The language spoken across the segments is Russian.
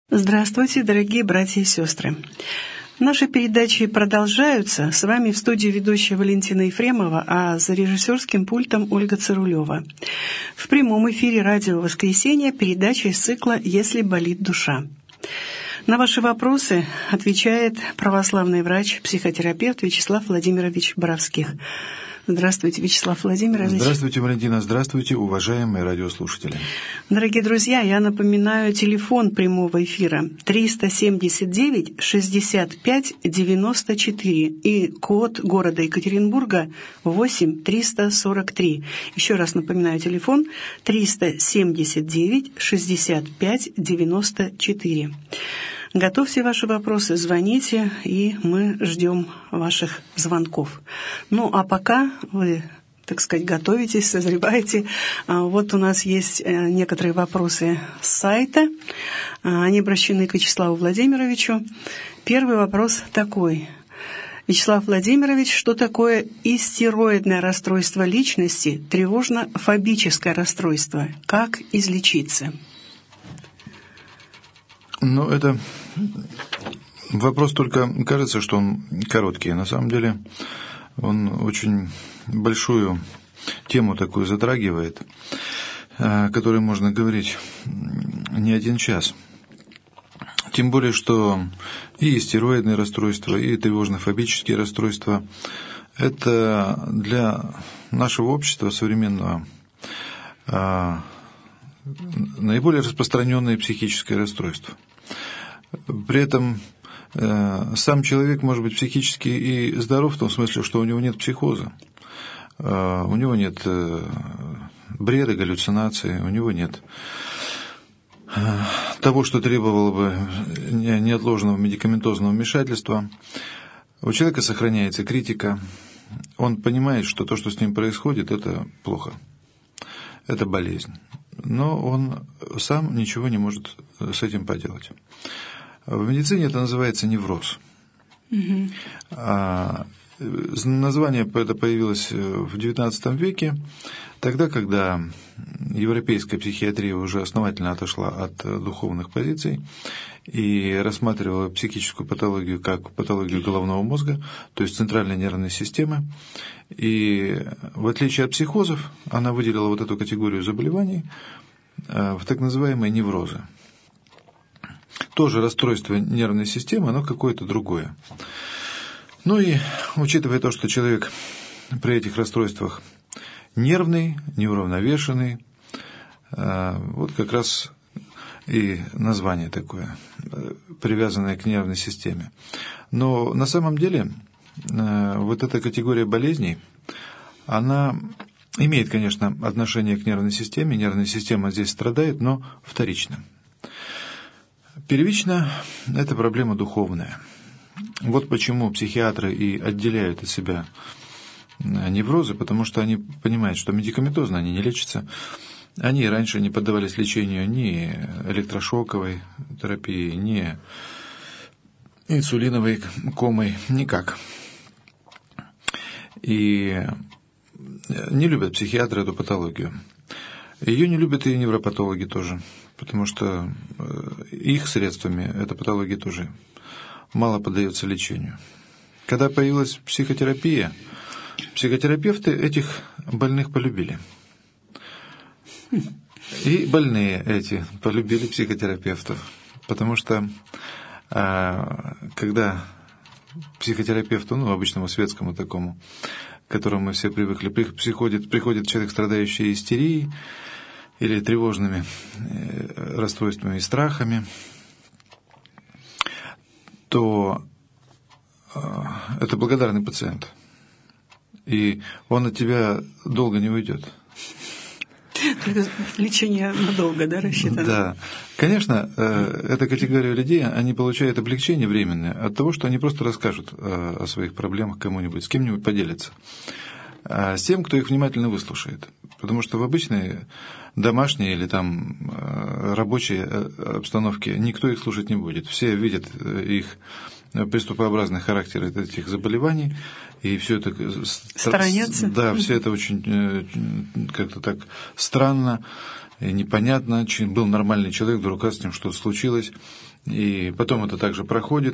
Здравствуйте, дорогие братья и сестры. Наши передачи продолжаются. С вами в студии ведущая Валентина Ефремова, а за режиссерским пультом Ольга Царулева. В прямом эфире радио «Воскресенье» передача из цикла «Если болит душа». На ваши вопросы отвечает православный врач-психотерапевт Вячеслав Владимирович Боровских. Здравствуйте, Вячеслав Владимирович. Здравствуйте, Валентина. Здравствуйте, уважаемые радиослушатели. Дорогие друзья, я напоминаю телефон прямого эфира 379-65-94 и код города Екатеринбурга 8343. Еще раз напоминаю телефон 379-65-94. Готовьте ваши вопросы, звоните, и мы ждем ваших звонков. Ну, а пока вы, так сказать, готовитесь, созреваете, вот у нас есть некоторые вопросы с сайта. Они обращены к Вячеславу Владимировичу. Первый вопрос такой. Вячеслав Владимирович, что такое истероидное расстройство личности, тревожно-фобическое расстройство? Как излечиться? Ну, это вопрос только кажется, что он короткий. На самом деле он очень большую тему такую затрагивает, о которой можно говорить не один час. Тем более, что и истероидные расстройства, и тревожно-фобические расстройства – это для нашего общества современного наиболее распространенное психическое расстройство. При этом сам человек может быть психически и здоров в том смысле, что у него нет психоза, у него нет бреда, галлюцинаций, у него нет того, что требовало бы неотложного медикаментозного вмешательства. У человека сохраняется критика, он понимает, что то, что с ним происходит, это плохо, это болезнь. Но он сам ничего не может с этим поделать. В медицине это называется невроз. Название это появилось в XIX веке, тогда, когда европейская психиатрия уже основательно отошла от духовных позиций и рассматривала психическую патологию как патологию головного мозга, то есть центральной нервной системы. И в отличие от психозов, она выделила вот эту категорию заболеваний в так называемые неврозы. Тоже расстройство нервной системы, но какое-то другое. Ну и учитывая то, что человек при этих расстройствах нервный, неуравновешенный, вот как раз и название такое, привязанное к нервной системе. Но на самом деле вот эта категория болезней, она имеет, конечно, отношение к нервной система здесь страдает, но вторично. Первично – это проблема духовная. Вот почему психиатры и отделяют от себя неврозы, потому что они понимают, что медикаментозно они не лечатся. Они раньше не поддавались лечению ни электрошоковой терапии, ни инсулиновой комой, никак. И не любят психиатры эту патологию. Ее не любят и невропатологи тоже, потому что их средствами эта патология тоже мало поддается лечению. Когда появилась психотерапия, психотерапевты этих больных полюбили. И больные эти полюбили психотерапевтов, потому что когда психотерапевту, обычному светскому такому, к которому мы все привыкли, приходит человек, страдающий истерией или тревожными расстройствами и страхами, то это благодарный пациент. И он от тебя долго не уйдет. Лечение надолго, да, рассчитано? Да. Конечно, эта категория людей, они получают облегчение временное от того, что они просто расскажут о своих проблемах кому-нибудь, с кем-нибудь поделятся. С тем, кто их внимательно выслушает. Потому что в обычной домашней или там рабочей обстановке никто их слушать не будет. Все видят их приступообразный характер этих заболеваний, и все это сторонятся. Да, все это очень как-то так странно, непонятно. Был нормальный человек, вдруг с ним что-то случилось. И потом это также проходит.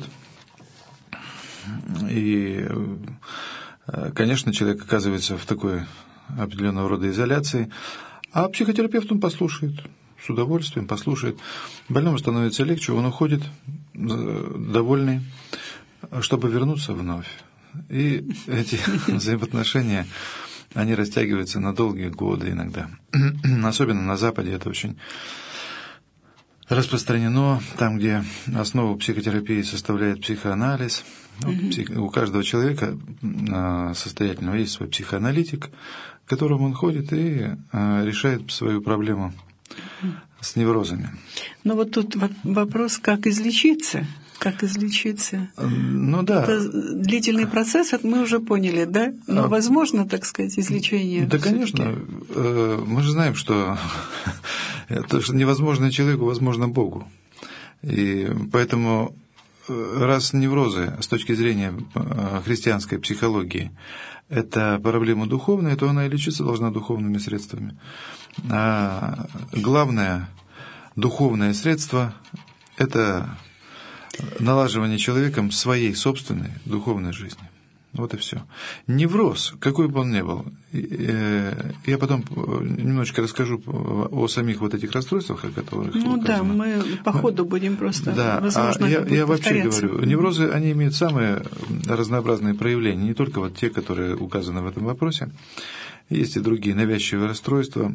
И, конечно, человек оказывается в такой определенного рода изоляции, а психотерапевт он послушает, с удовольствием послушает. Больному становится легче, он уходит довольный, чтобы вернуться вновь. И эти взаимоотношения, они растягиваются на долгие годы иногда. Особенно на Западе это очень распространено, там, где основу психотерапии составляет психоанализ. У каждого человека состоятельного есть свой психоаналитик, к которому он ходит и решает свою проблему с неврозами. Но вот тут вопрос, как излечиться? Как излечиться? Ну да. Это длительный процесс, это мы уже поняли, да? Но возможно, так сказать, излечение? Да, конечно. Мы же знаем, что то, что невозможно человеку, возможно Богу. И поэтому раз неврозы с точки зрения христианской психологии это проблема духовная, то она и лечиться должна духовными средствами. А главное духовное средство – это налаживание человеком своей собственной духовной жизни. Вот и все. Невроз, какой бы он ни был, я потом немножечко расскажу о самих вот этих расстройствах, о которых указано. Да, мы по ходу будем просто, да, возможно, я вообще говорю, неврозы, они имеют самые разнообразные проявления, не только вот те, которые указаны в этом вопросе. Есть и другие навязчивые расстройства.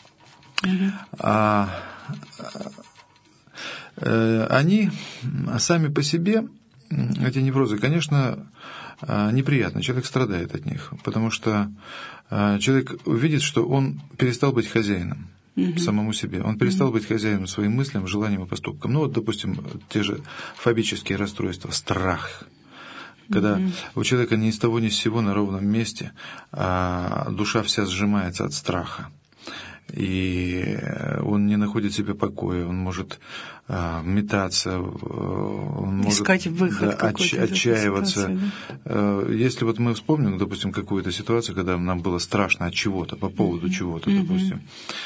Они сами по себе, эти неврозы, конечно, неприятно, человек страдает от них, потому что человек видит, что он перестал быть хозяином самому себе, он перестал быть хозяином своим мыслям, желаниям и поступкам. Ну вот, допустим, те же фобические расстройства, страх, когда у человека ни с того ни с сего на ровном месте, а душа вся сжимается от страха. И он не находит себе покоя, он может метаться, он может искать выход, отчаиваться. Если вот мы вспомним, допустим, какую-то ситуацию, когда нам было страшно от чего-то, по поводу чего-то, допустим.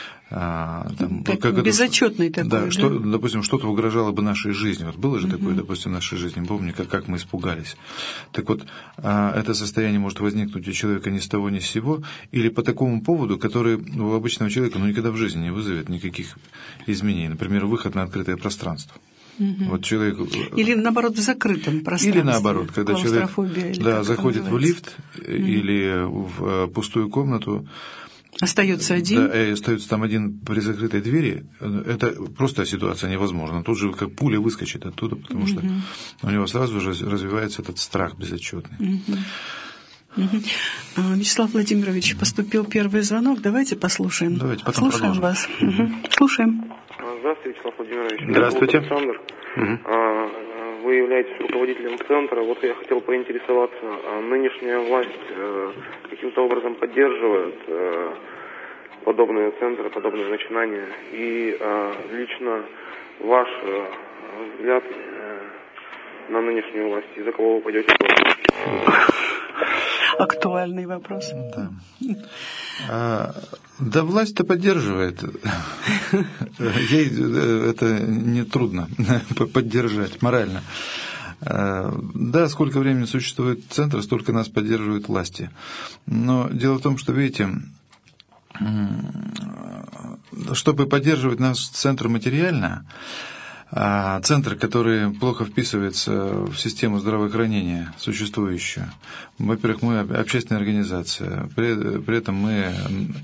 Безотчетный такой. Да, допустим, что-то угрожало бы нашей жизни. Вот было же такое, допустим, в нашей жизни. Помню, как мы испугались. Так вот, это состояние может возникнуть у человека ни с того ни с сего, или по такому поводу, который у обычного человека никогда в жизни не вызовет никаких изменений. Например, выход на открытое пространство. Вот человек... Или наоборот в закрытом пространстве. Или наоборот, когда человек заходит в лифт или в пустую комнату, остается один. Да, и остается там один при закрытой двери. Это просто ситуация невозможна. Тут же как пуля выскочит оттуда, потому что у него сразу же развивается этот страх безотчетный. Вячеслав Владимирович, поступил первый звонок. Давайте послушаем. Давайте, потом слушаем продолжим. вас. Слушаем. Здравствуйте, Вячеслав Владимирович. Здравствуйте. Меня зовут Александр. Вы являетесь руководителем центра. Вот я хотел поинтересоваться, нынешняя власть каким-то образом поддерживает подобные центры, подобные начинания? И лично ваш взгляд на нынешнюю власть, из-за кого вы пойдете? Актуальный вопрос. Да, власть-то поддерживает. Ей это не трудно поддержать морально. Да, сколько времени существует центр, столько нас поддерживают власти. Но дело в том, что, видите, чтобы поддерживать наш центр материально, центр, который плохо вписывается в систему здравоохранения существующую. Во-первых, мы общественная организация, при этом мы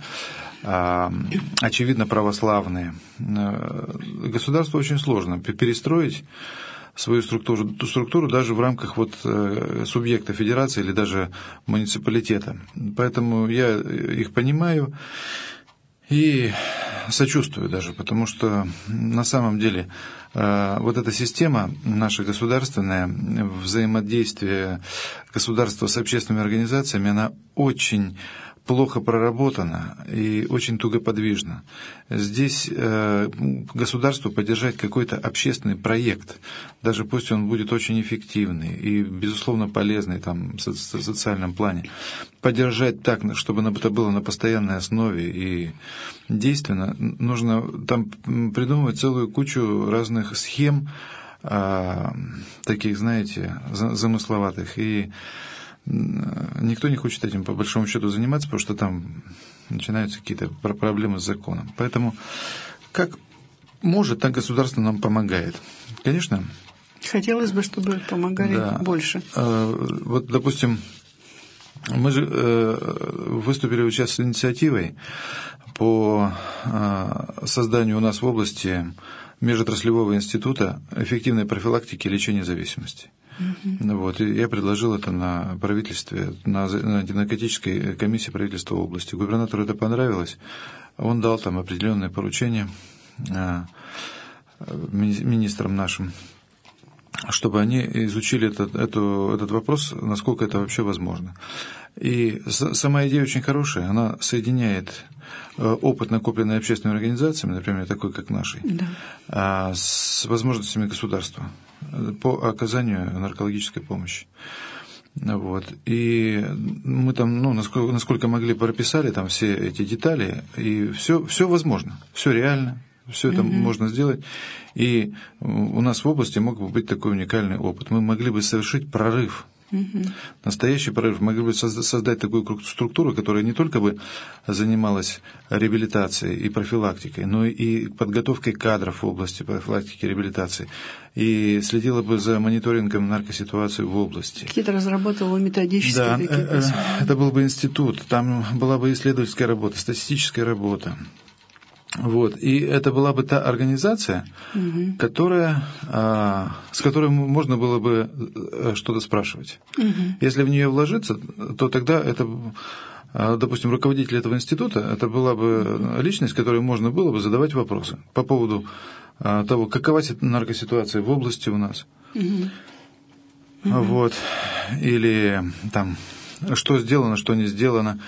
очевидно православные. Государству очень сложно перестроить свою структуру даже в рамках субъекта федерации или даже муниципалитета. Поэтому я их понимаю и сочувствую даже, потому что на самом деле вот эта система наша государственная, взаимодействие государства с общественными организациями, она очень плохо проработана и очень тугоподвижна. Здесь государству поддержать какой-то общественный проект, даже пусть он будет очень эффективный и, безусловно, полезный там, в социальном плане, поддержать так, чтобы это было на постоянной основе и действенно, нужно там придумывать целую кучу разных схем, таких, знаете, замысловатых. И никто не хочет этим, по большому счету, заниматься, потому что там начинаются какие-то проблемы с законом. Поэтому как может, так государство нам помогает. Конечно. Хотелось бы, чтобы помогали больше. Вот, допустим, мы же выступили сейчас с инициативой по созданию у нас в области межотраслевого института эффективной профилактики и лечения зависимости. Вот, и я предложил это на правительстве, на антинаркотической комиссии правительства области. Губернатору это понравилось. Он дал там определенные поручения министрам нашим, чтобы они изучили этот вопрос, насколько это вообще возможно. И сама идея очень хорошая, она соединяет опыт, накопленный общественными организациями, например, такой, как нашей, с возможностями государства по оказанию наркологической помощи. Вот. И мы там, насколько могли, прописали там все эти детали, и все возможно, все реально. Все это можно сделать, и у нас в области мог бы быть такой уникальный опыт. Мы могли бы совершить прорыв, настоящий прорыв. Мы могли бы создать такую структуру, которая не только бы занималась реабилитацией и профилактикой, но и подготовкой кадров в области профилактики и реабилитации, и следила бы за мониторингом наркоситуации в области. Какие-то разработала методические такие. Это был бы институт, там была бы исследовательская работа, статистическая работа. Вот. И это была бы та организация, с которой можно было бы что-то спрашивать. Если в нее вложиться, то тогда это, допустим, руководитель этого института, это была бы личность, которой можно было бы задавать вопросы по поводу того, какова наркоситуация в области у нас. Вот. Или там, что сделано, что не сделано.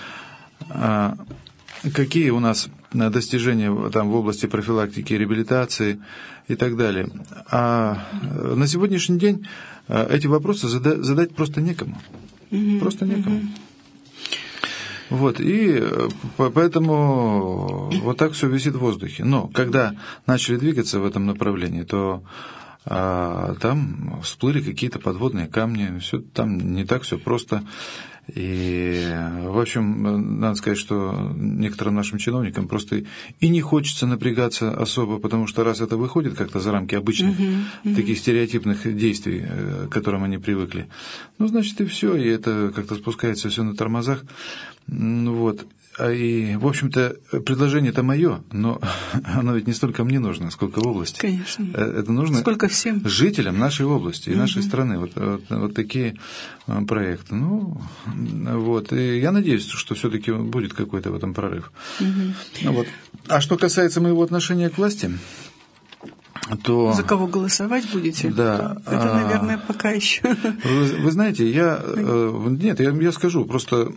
Какие у нас достижения там в области профилактики и реабилитации и так далее. А на сегодняшний день эти вопросы задать просто некому. Просто некому. Вот, и поэтому вот так все висит в воздухе. Но когда начали двигаться в этом направлении, то там всплыли какие-то подводные камни, все там не так все просто. И, в общем, надо сказать, что некоторым нашим чиновникам просто и не хочется напрягаться особо, потому что раз это выходит как-то за рамки обычных таких стереотипных действий, к которым они привыкли, значит, и все, и это как-то спускается все на тормозах. Вот. И, в общем-то, предложение-то мое, но оно ведь не столько мне нужно, сколько в области. Конечно. Это нужно сколько всем жителям нашей области и нашей страны. Вот такие проекты. Вот. И я надеюсь, что все-таки будет какой-то в этом прорыв. Вот. А что касается моего отношения к власти, то... За кого голосовать будете? Да. Это, наверное, пока еще... Вы знаете, я скажу, просто...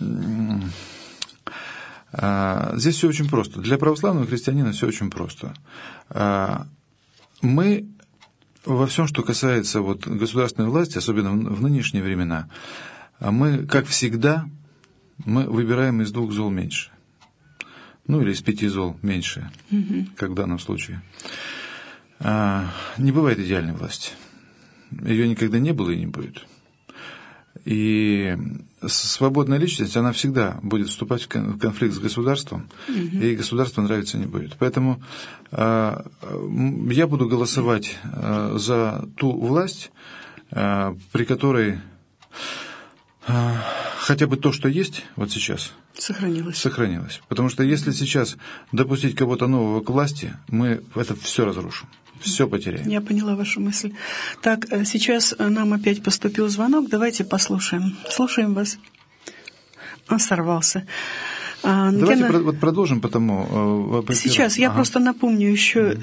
Здесь все очень просто. Для православного христианина все очень просто. Мы во всем, что касается государственной власти, особенно в нынешние времена, мы, как всегда, мы выбираем из 2 зол меньше. Или из 5 зол меньше, как в данном случае. Не бывает идеальной власти. Ее никогда не было и не будет. И свободная личность, она всегда будет вступать в конфликт с государством, и государству нравиться не будет. Поэтому я буду голосовать за ту власть, при которой хотя бы то, что есть вот сейчас, сохранилось. Потому что если сейчас допустить кого-то нового к власти, мы это все разрушим. Все потеряем. Я поняла вашу мысль. Так, сейчас нам опять поступил звонок. Давайте послушаем. Слушаем вас. Он сорвался. Давайте продолжим, потому... Сейчас я просто напомню еще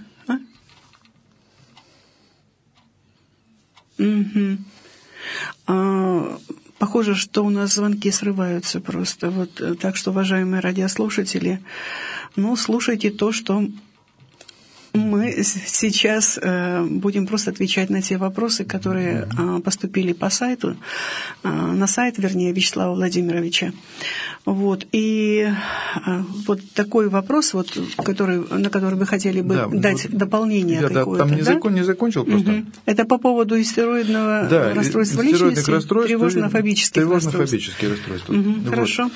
Похоже, что у нас звонки срываются просто. Так что, уважаемые радиослушатели, слушайте то, что мы сейчас будем просто отвечать на те вопросы, которые поступили по сайту, на сайт, вернее, Вячеслава Владимировича. Вот. И вот такой вопрос, вот, на который вы хотели бы дать дополнение какое-то. Я там не закончил просто. Это по поводу истероидного расстройства личности, тревожно-фобических расстройств. Хорошо.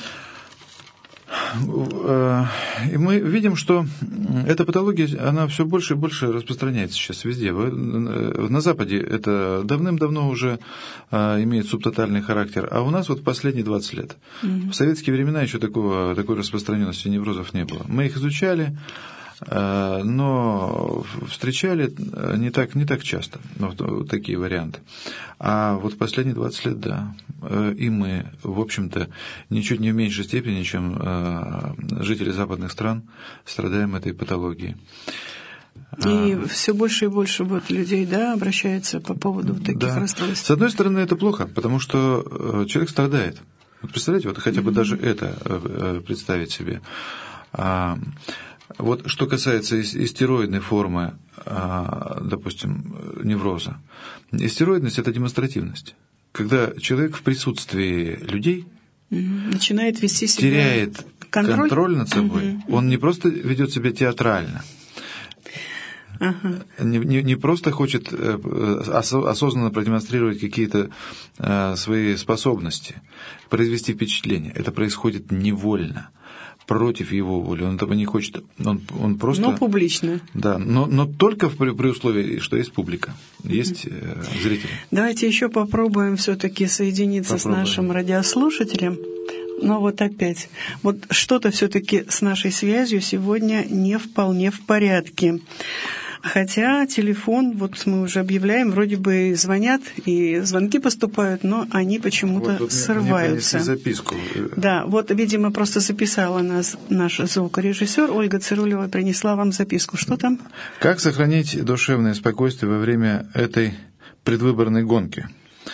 И мы видим, что эта патология, она все больше и больше распространяется сейчас везде. На Западе это давным-давно уже имеет субтотальный характер, а у нас вот последние 20 лет. В советские времена еще такой распространенности неврозов не было. Мы их изучали, но встречали не так часто, такие варианты. А вот последние 20 лет, да. И мы, в общем-то, ничуть не в меньшей степени, чем жители западных стран, страдаем этой патологией. И все больше и больше вот людей, обращаются по поводу таких расстройств. С одной стороны, это плохо, потому что человек страдает. Вот представляете, вот хотя бы даже это представить себе. Вот что касается истероидной формы, допустим, невроза. Истероидность – это демонстративность. Когда человек в присутствии людей начинает вести себя, теряет контроль над собой, он не просто ведет себя театрально, не просто хочет осознанно продемонстрировать какие-то свои способности, произвести впечатление. Это происходит невольно, против его воли. Он этого не хочет. Он просто... Но публично. Да, но только при условии, что есть публика, есть зрители. Давайте еще попробуем все-таки соединиться с нашим радиослушателем. Но вот опять, вот что-то все-таки с нашей связью сегодня не вполне в порядке. Хотя телефон, вот мы уже объявляем, вроде бы звонят, и звонки поступают, но они почему-то вот срываются. Мне записку. Да, вот, видимо, просто записала нас наш звукорежиссер Ольга Цирулева, принесла вам записку. Что там? Как сохранить душевное спокойствие во время этой предвыборной гонки?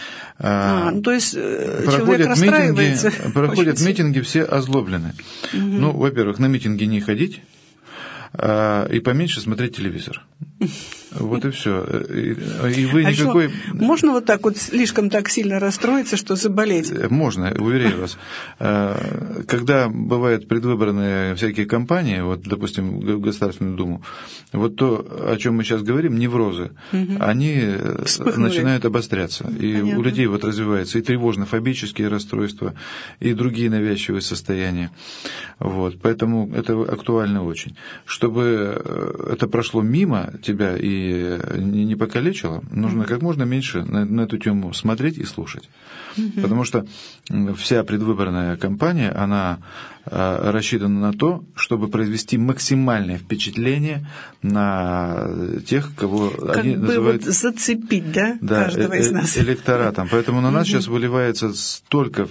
То есть человек расстраивается. Проходят митинги, все озлоблены. Ну, во-первых, на митинги не ходить, и поменьше смотреть телевизор. Вот и все. И вы никакой... Можно вот так вот слишком так сильно расстроиться, что заболеть? Можно, уверяю вас. Когда бывают предвыборные всякие кампании, вот, допустим, в Государственную Думу, вот то, о чем мы сейчас говорим, неврозы, они начинают обостряться. И у людей вот развиваются и тревожно-фобические расстройства, и другие навязчивые состояния. Вот. Поэтому это актуально очень. Чтобы это прошло мимо тебя и не покалечило, нужно как можно меньше на эту тему смотреть и слушать. Потому что вся предвыборная кампания, она рассчитана на то, чтобы произвести максимальное впечатление на тех, кого они называют... Вот зацепить, каждого из нас. Электоратом. Поэтому на нас сейчас выливается столько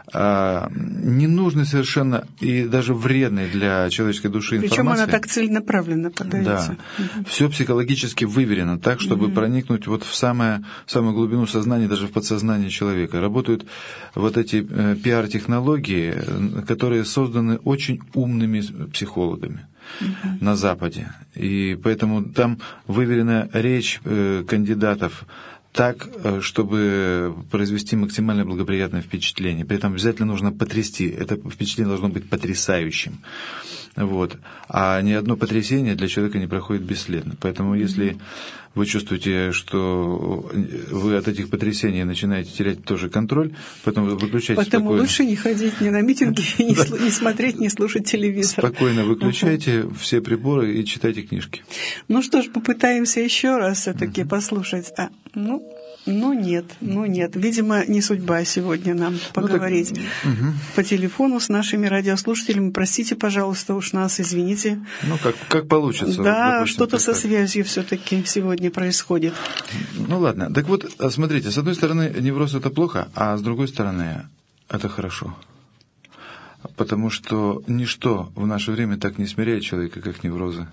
ненужной совершенно и даже вредной для человеческой души информации. Причем она так целенаправленно подается. Да. Все психологически выверено так, чтобы проникнуть вот в самую глубину сознания, даже в подсознание человека. Работают вот эти пиар-технологии, которые созданы очень умными психологами на Западе. И поэтому там выверена речь кандидатов так, чтобы произвести максимально благоприятное впечатление. При этом обязательно нужно потрясти. Это впечатление должно быть потрясающим. Вот. А ни одно потрясение для человека не проходит бесследно. Поэтому если вы чувствуете, что вы от этих потрясений начинаете терять тоже контроль, поэтому выключайте спокойно. Поэтому лучше не ходить ни на митинги, не смотреть, не слушать телевизор. Спокойно выключайте все приборы и читайте книжки. Ну что ж, попытаемся еще раз все-таки послушать. Ну нет. Видимо, не судьба сегодня нам поговорить по телефону с нашими радиослушателями. Простите, пожалуйста, уж нас, извините. Ну, как получится. Да, допустим, что-то со связью все-таки сегодня происходит. Ну ладно. Так вот, смотрите, с одной стороны, невроз это плохо, а с другой стороны, это хорошо. Потому что ничто в наше время так не смиряет человека, как неврозы.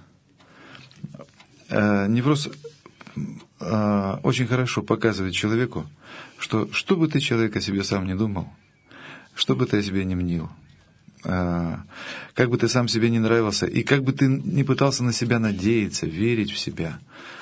Невроз очень хорошо показывает человеку, что бы ты, человек, о себе сам не думал, что бы ты о себе не мнил, как бы ты сам себе не нравился, и как бы ты не пытался на себя надеяться, верить в себя,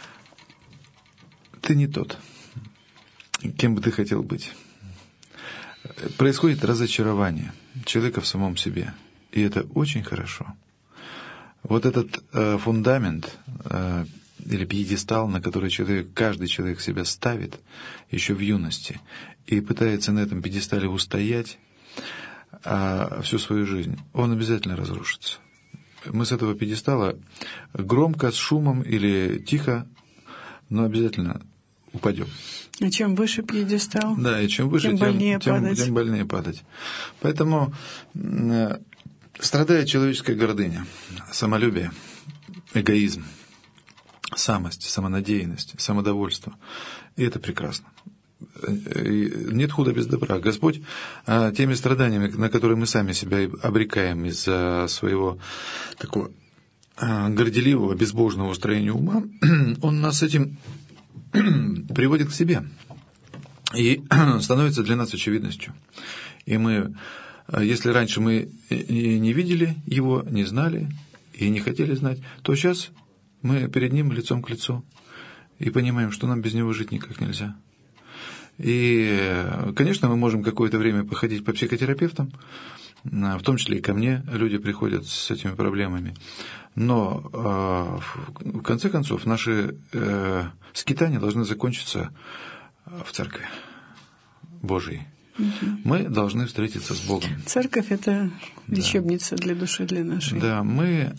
ты не тот, кем бы ты хотел быть. Происходит разочарование человека в самом себе, и это очень хорошо. Вот этот фундамент или пьедестал, на который каждый человек себя ставит еще в юности и пытается на этом пьедестале устоять всю свою жизнь, он обязательно разрушится. Мы с этого пьедестала громко, с шумом или тихо, но обязательно упадем. А чем выше пьедестал, да, и чем выше, тем больнее падать. Поэтому страдает человеческая гордыня, самолюбие, эгоизм, самость, самонадеянность, самодовольство. И это прекрасно. И нет худа без добра. Господь теми страданиями, на которые мы сами себя обрекаем из-за своего такого горделивого, безбожного устроения ума, Он нас этим приводит к себе и становится для нас очевидностью. И мы, если раньше мы не видели его, не знали и не хотели знать, то сейчас мы перед ним лицом к лицу и понимаем, что нам без него жить никак нельзя. И, конечно, мы можем какое-то время походить по психотерапевтам, в том числе и ко мне люди приходят с этими проблемами. Но, в конце концов, наши скитания должны закончиться в Церкви Божией. Мы должны встретиться с Богом. Церковь — это лечебница для души, для нашей. Да, мы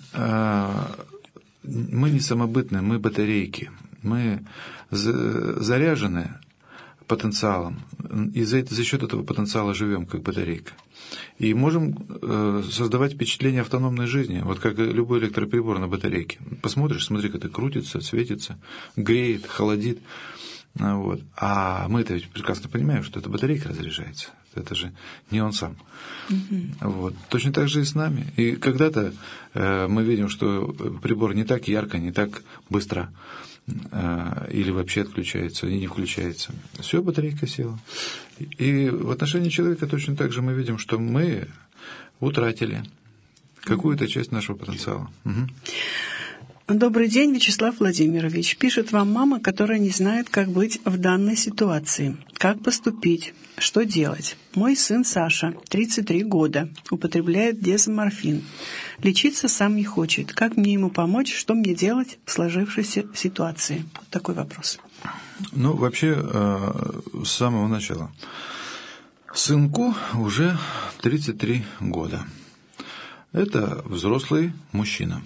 не самобытные, мы батарейки. Мы заряжены потенциалом, и за счет этого потенциала живем, как батарейка. И можем создавать впечатление автономной жизни, вот как любой электроприбор на батарейке. Посмотришь, смотри, как это крутится, светится, греет, холодит. Вот. А мы-то ведь прекрасно понимаем, что эта батарейка разряжается. Это же не он сам. Вот. Точно так же и с нами. И когда-то мы видим, что прибор не так ярко, не так быстро или вообще отключается, и не включается. Все, батарейка села. И в отношении человека точно так же мы видим, что мы утратили какую-то часть нашего потенциала. Добрый день, Вячеслав Владимирович. Пишет вам мама, которая не знает, как быть в данной ситуации. Как поступить? Что делать? Мой сын Саша, 33 года, употребляет дезморфин. Лечиться сам не хочет. Как мне ему помочь? Что мне делать в сложившейся ситуации? Вот такой вопрос. Ну, вообще, с самого начала. Сынку уже 33 года. Это взрослый мужчина.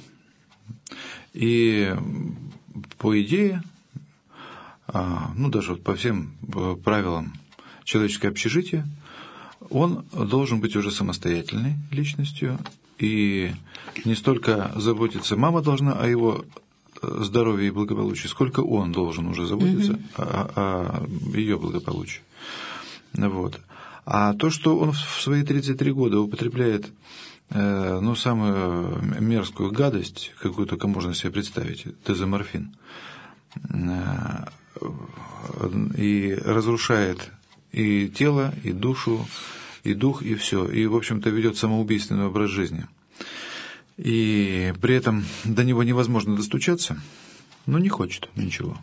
И по идее, даже вот по всем правилам человеческого общежития, он должен быть уже самостоятельной личностью, и не столько заботиться мама должна о его здоровье и благополучии, сколько он должен уже заботиться о ее благополучии. Вот. А то, что он в свои 33 года употребляет самую мерзкую гадость, какую только можно себе представить, дезоморфин, и разрушает и тело, и душу, и дух, и все. И, в общем-то, ведет самоубийственный образ жизни. И при этом до него невозможно достучаться, но не хочет ничего.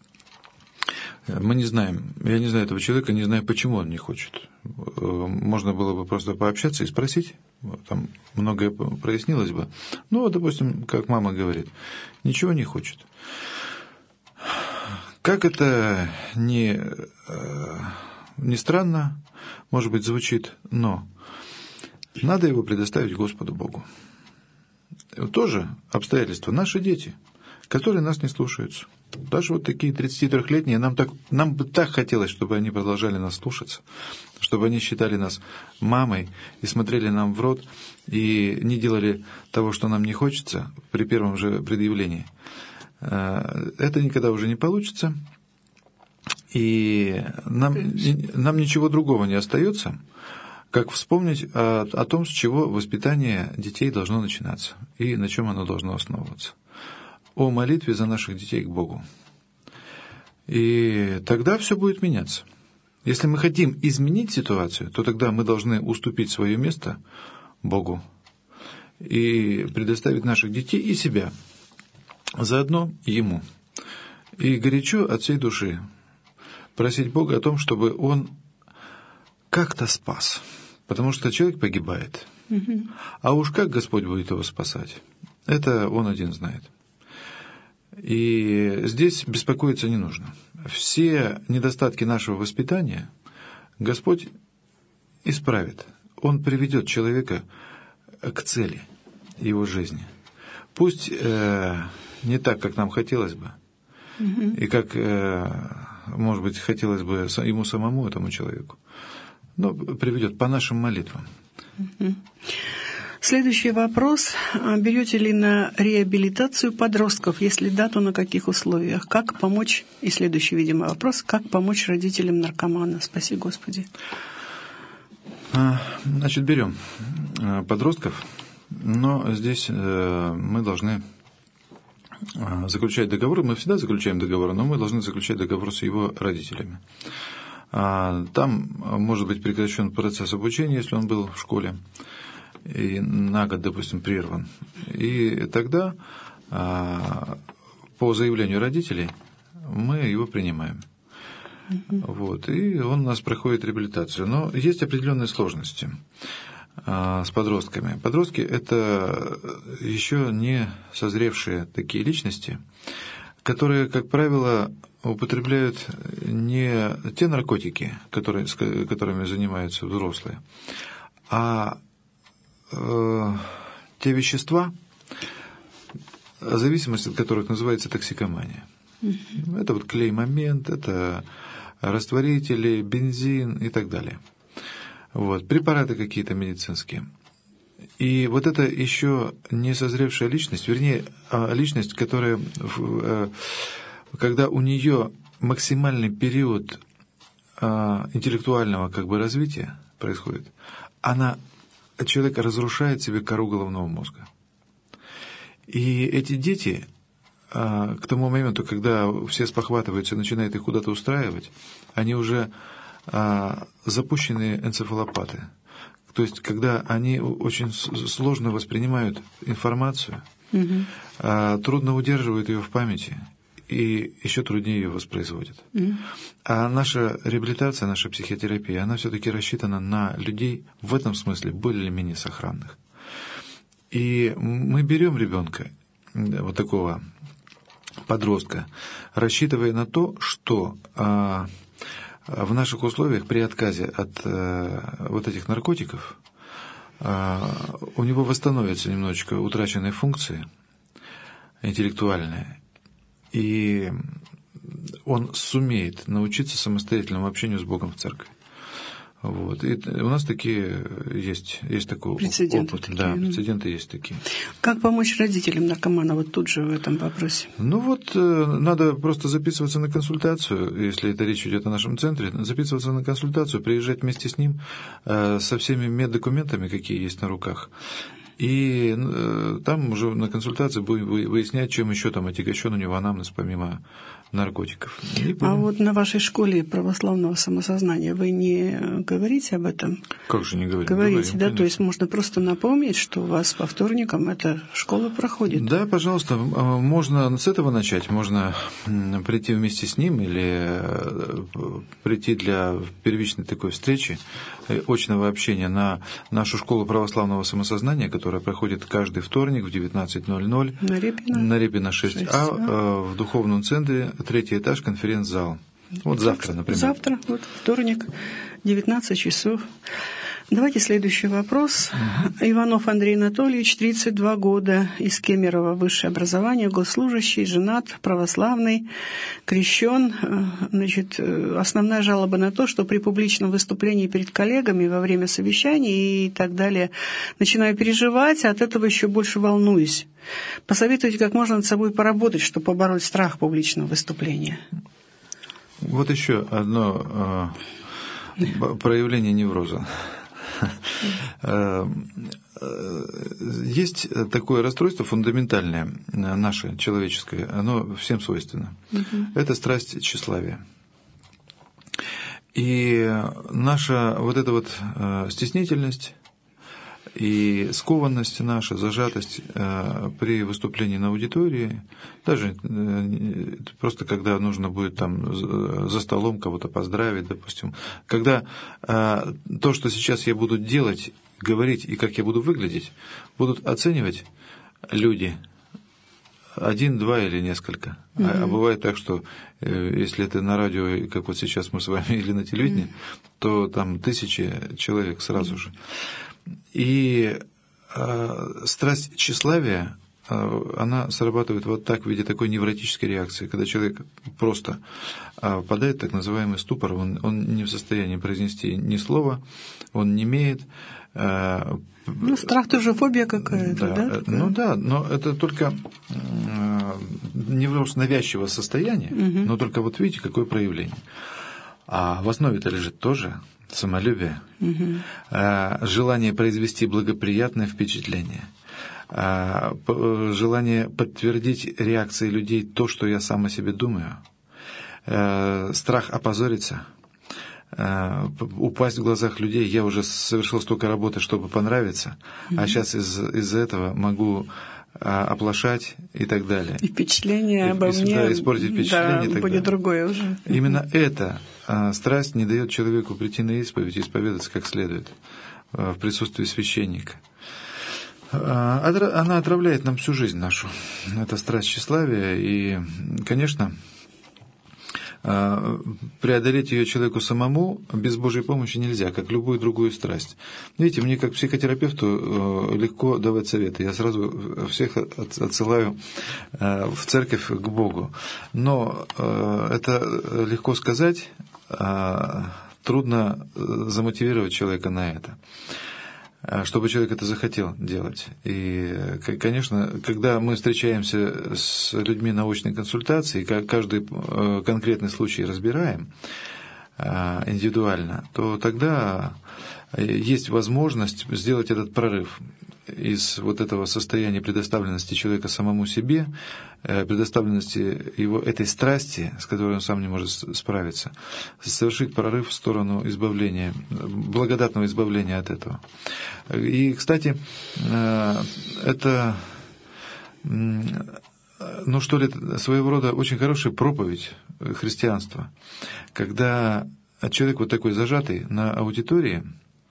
Мы не знаем, я не знаю этого человека, не знаю, почему он не хочет. Можно было бы просто пообщаться и спросить, там многое прояснилось бы. Допустим, как мама говорит, ничего не хочет. Как это не странно, может быть, звучит, но надо его предоставить Господу Богу. Тоже обстоятельства. Наши дети, которые нас не слушаются. Даже вот такие 33-летние, нам бы так хотелось, чтобы они продолжали нас слушаться, чтобы они считали нас мамой и смотрели нам в рот и не делали того, что нам не хочется при первом же предъявлении. Это никогда уже не получится, и нам ничего другого не остается, как вспомнить о том, с чего воспитание детей должно начинаться и на чем оно должно основываться. О молитве за наших детей к Богу. И тогда все будет меняться. Если мы хотим изменить ситуацию, то тогда мы должны уступить свое место Богу и предоставить наших детей и себя заодно Ему. И горячо от всей души просить Бога о том, чтобы Он как-то спас. Потому что человек погибает. А уж как Господь будет его спасать, это Он один знает. И здесь беспокоиться не нужно. Все недостатки нашего воспитания Господь исправит. Он приведет человека к цели его жизни. Пусть не так, как нам хотелось бы, и как, может быть, хотелось бы ему самому, этому человеку, но приведет по нашим молитвам. Следующий вопрос. Берете ли на реабилитацию подростков? Если да, то на каких условиях? Как помочь? И следующий, видимо, вопрос. Как помочь родителям наркомана? Спаси Господи. Значит, берем подростков, но здесь мы должны заключать договоры. Мы всегда заключаем договоры, но мы должны заключать договор с его родителями. Там может быть прекращен процесс обучения, если он был в школе, и на год, допустим, прерван. И тогда по заявлению родителей мы его принимаем. Вот, и он у нас проходит реабилитацию. Но есть определенные сложности с подростками. Подростки – это еще не созревшие такие личности, которые, как правило, употребляют не те наркотики, которыми занимаются взрослые, а те вещества, зависимость от которых называется токсикомания. Это вот клей-момент, это растворители, бензин и так далее. Вот, препараты какие-то медицинские. И вот это еще не созревшая личность, вернее, личность, которая, когда у нее максимальный период интеллектуального развития происходит, человек разрушает себе кору головного мозга. И эти дети, к тому моменту, когда все спохватываются и начинают их куда-то устраивать, они уже запущенные энцефалопаты. То есть, когда они очень сложно воспринимают информацию, трудно удерживают ее в памяти, и еще труднее ее воспроизводят. А наша реабилитация, наша психотерапия, она все-таки рассчитана на людей в этом смысле более-менее сохранных. И мы берем ребенка, вот такого подростка, рассчитывая на то, что в наших условиях при отказе от вот этих наркотиков у него восстановятся немножечко утраченные функции интеллектуальные, и он сумеет научиться самостоятельному общению с Богом в церкви. Вот. И у нас такие есть такой прецеденты опыт. Такие. Да, прецеденты есть такие. Как помочь родителям наркомана вот тут же в этом вопросе? Надо просто записываться на консультацию, если это речь идет о нашем центре, записываться на консультацию, приезжать вместе с ним со всеми меддокументами, какие есть на руках. И там уже на консультации будем выяснять, чем еще там отягощен у него анамнез помимо наркотиков. А вот на вашей школе православного самосознания вы не говорите об этом? Как же не говорим? Говорите, говорим, да? конечно. То есть можно просто напомнить, что у вас по вторникам эта школа проходит? Да, пожалуйста. Можно с этого начать. Можно прийти вместе с ним или прийти для первичной такой встречи, очного общения на нашу школу православного самосознания, которая проходит каждый вторник в 19:00 на Репина 6А в духовном центре, 3-й этаж, конференц-зал. Вот завтра, например. Завтра, вторник, 19 часов. Давайте следующий вопрос. Иванов Андрей Анатольевич, 32 года, из Кемерово, высшее образование, госслужащий, женат, православный, крещен. Значит, основная жалоба на то, что при публичном выступлении перед коллегами во время совещаний и так далее начинаю переживать, а от этого еще больше волнуюсь. Посоветуйте, как можно над собой поработать, чтобы побороть страх публичного выступления. Вот еще одно проявление невроза. Есть такое расстройство фундаментальное, наше, человеческое, оно всем свойственно. Это страсть тщеславия. И наша вот эта вот стеснительность, И скованность наша, зажатость при выступлении на аудитории, даже просто когда нужно будет там за столом кого-то поздравить, допустим, когда то, что сейчас я буду делать, говорить и как я буду выглядеть, будут оценивать люди, 1, 2 или несколько. А бывает так, что если это на радио, как вот сейчас мы с вами, или на телевидении, то там 1000 человек сразу же. И страсть тщеславия, она срабатывает вот так в виде такой невротической реакции, когда человек просто впадает в так называемый ступор, он не в состоянии произнести ни слова, он немеет. Страх тоже фобия какая-то, да? Ну да, но это только невроз навязчивого состояния, но только вот видите, какое проявление. А в основе-то лежит тоже самолюбие, желание произвести благоприятное впечатление, желание подтвердить реакции людей то, что я сам о себе думаю, страх опозориться, упасть в глазах людей. Я уже совершил столько работы, чтобы понравиться, а сейчас из-за этого могу оплошать и так далее. И впечатление обо мне, да, испортить впечатление, да, будет далее. Другое уже. Именно эта страсть не дает человеку прийти на исповедь и исповедаться как следует в присутствии священника. Она отравляет нам всю жизнь нашу. Это страсть тщеславия, и, конечно, преодолеть ее человеку самому без Божьей помощи нельзя, как любую другую страсть. Видите, мне как психотерапевту легко давать советы. Я сразу всех отсылаю в церковь к Богу. Но это легко сказать, трудно замотивировать человека на это, чтобы человек это захотел делать. И, конечно, когда мы встречаемся с людьми на очной консультации, каждый конкретный случай разбираем индивидуально, то тогда есть возможность сделать этот прорыв из вот этого состояния предоставленности человека самому себе, предоставленности его этой страсти, с которой он сам не может справиться, совершить прорыв в сторону избавления, благодатного избавления от этого. И, кстати, это, своего рода очень хорошая проповедь христианства, когда человек вот такой зажатый на аудитории,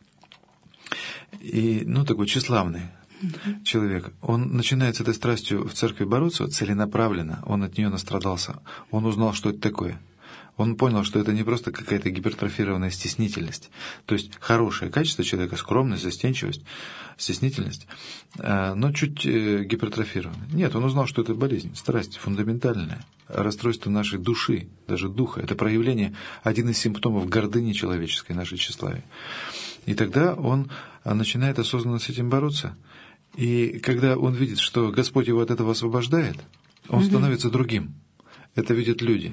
и, такой тщеславный человек, он начинает с этой страстью в церкви бороться целенаправленно, он от нее настрадался, он узнал, что это такое. Он понял, что это не просто какая-то гипертрофированная стеснительность, то есть хорошее качество человека, скромность, застенчивость, стеснительность, но чуть гипертрофированная. Нет, он узнал, что это болезнь, страсть фундаментальная, расстройство нашей души, даже духа. Это проявление, один из симптомов гордыни человеческой, нашей тщеславия. И тогда он начинает осознанно с этим бороться. И когда он видит, что Господь его от этого освобождает, он становится другим. Это видят люди.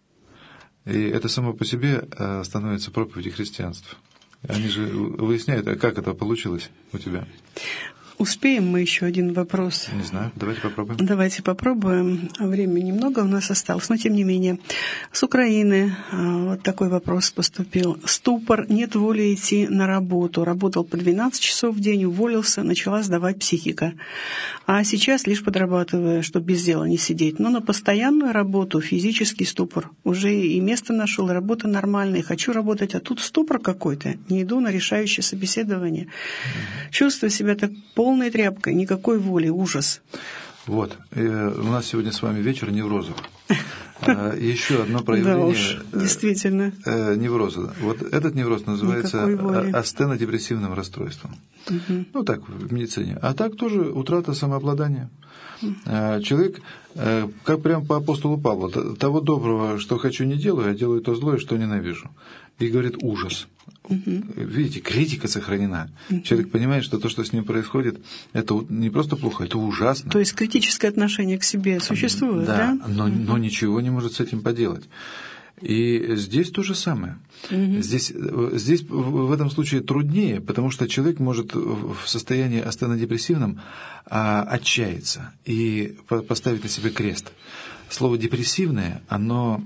И это само по себе становится проповедью христианства. Они же выясняют, а как это получилось у тебя? Успеем мы еще один вопрос? Не знаю, давайте попробуем. Давайте попробуем. Времени немного у нас осталось, но тем не менее. С Украины вот такой вопрос поступил. Ступор, нет воли идти на работу. Работал по 12 часов в день, уволился, начала сдавать психика. А сейчас лишь подрабатываю, чтобы без дела не сидеть. Но на постоянную работу физический ступор. Уже и место нашел, и работа нормальная. Хочу работать, а тут ступор какой-то. Не иду на решающее собеседование. Чувствую себя так полной тряпкой, никакой воли, ужас. Вот. У нас сегодня с вами вечер неврозов. Еще одно проявление. Да уж, действительно. Невроза. Вот этот невроз называется астенодепрессивным расстройством. Так, в медицине. А так тоже утрата самообладания. Человек, как прямо по апостолу Павлу, того доброго, что хочу, не делаю, а делаю то злое, что ненавижу. И говорит ужас. Видите, критика сохранена. Человек понимает, что то, что с ним происходит, это не просто плохо, это ужасно. То есть критическое отношение к себе существует, да? Но ничего не может с этим поделать. И здесь то же самое. Здесь в этом случае труднее, потому что человек может в состоянии астенодепрессивном отчаяться и поставить на себе крест. Слово «депрессивное», оно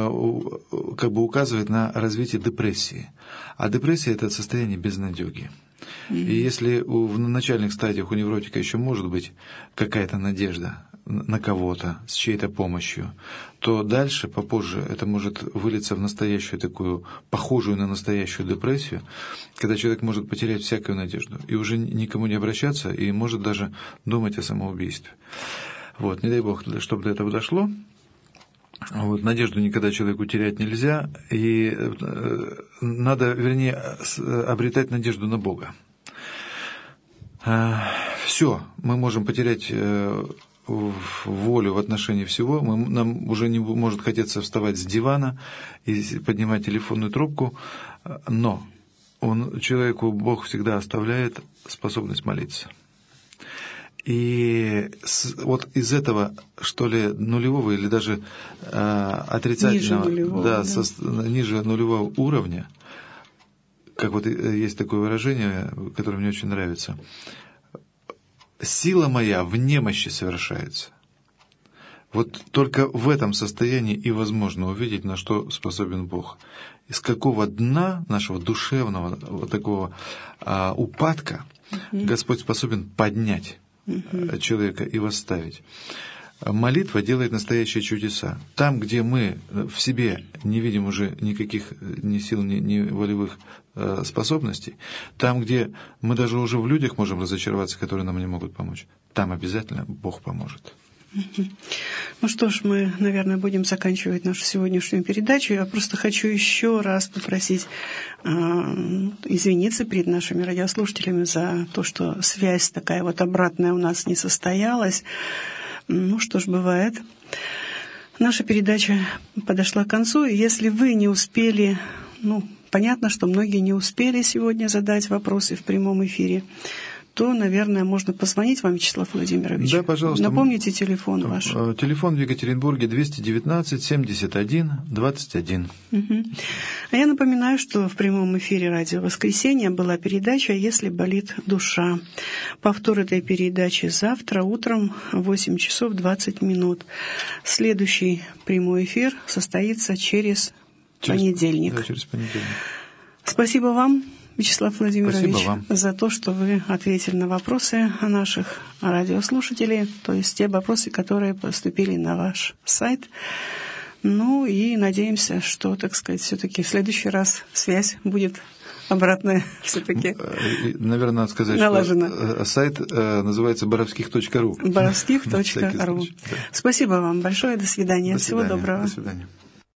как бы указывает на развитие депрессии. А депрессия – это состояние безнадёги. И если в начальных стадиях у невротика еще может быть какая-то надежда на кого-то с чьей-то помощью, то дальше, попозже, это может вылиться в настоящую такую, похожую на настоящую депрессию, когда человек может потерять всякую надежду и уже никому не обращаться, и может даже думать о самоубийстве. Вот, не дай бог, чтобы до этого дошло. Вот, надежду никогда человеку терять нельзя, и надо, вернее, обретать надежду на Бога. Все, мы можем потерять волю в отношении всего, нам уже не может хотеться вставать с дивана и поднимать телефонную трубку, но человеку Бог всегда оставляет способность молиться. И вот из этого, что ли, нулевого или даже отрицательного, ниже нулевого уровня, как вот есть такое выражение, которое мне очень нравится, сила моя в немощи совершается. Вот только в этом состоянии и возможно увидеть, на что способен Бог. Из какого дна нашего душевного вот такого упадка Господь способен поднять человека и восставить. Молитва делает настоящие чудеса. Там, где мы в себе не видим уже никаких ни сил, ни волевых способностей, там, где мы даже уже в людях можем разочароваться, которые нам не могут помочь, там обязательно Бог поможет. Ну что ж, мы, наверное, будем заканчивать нашу сегодняшнюю передачу. Я просто хочу еще раз попросить извиниться перед нашими радиослушателями за то, что связь такая вот обратная у нас не состоялась. Ну что ж, бывает. Наша передача подошла к концу, и если вы не успели, понятно, что многие не успели сегодня задать вопросы в прямом эфире, то, наверное, можно позвонить вам, Вячеслав Владимирович. Да, пожалуйста. Напомните телефон ваш. Телефон в Екатеринбурге 219-71-21. А я напоминаю, что в прямом эфире «Радио Воскресенье» была передача «Если болит душа». Повтор этой передачи завтра утром в 8 часов 20 минут. Следующий прямой эфир состоится через понедельник. Да, через понедельник. Спасибо вам, Вячеслав Владимирович, вам за то, что вы ответили на вопросы наших радиослушателей, то есть те вопросы, которые поступили на ваш сайт. Ну и надеемся, что, так сказать, все-таки в следующий раз связь будет обратная все-таки. Наверное, надо сказать, налажена. Что сайт называется borovskih.ru. borovskih.ru. Спасибо вам большое. До свидания. Всего доброго. До свидания.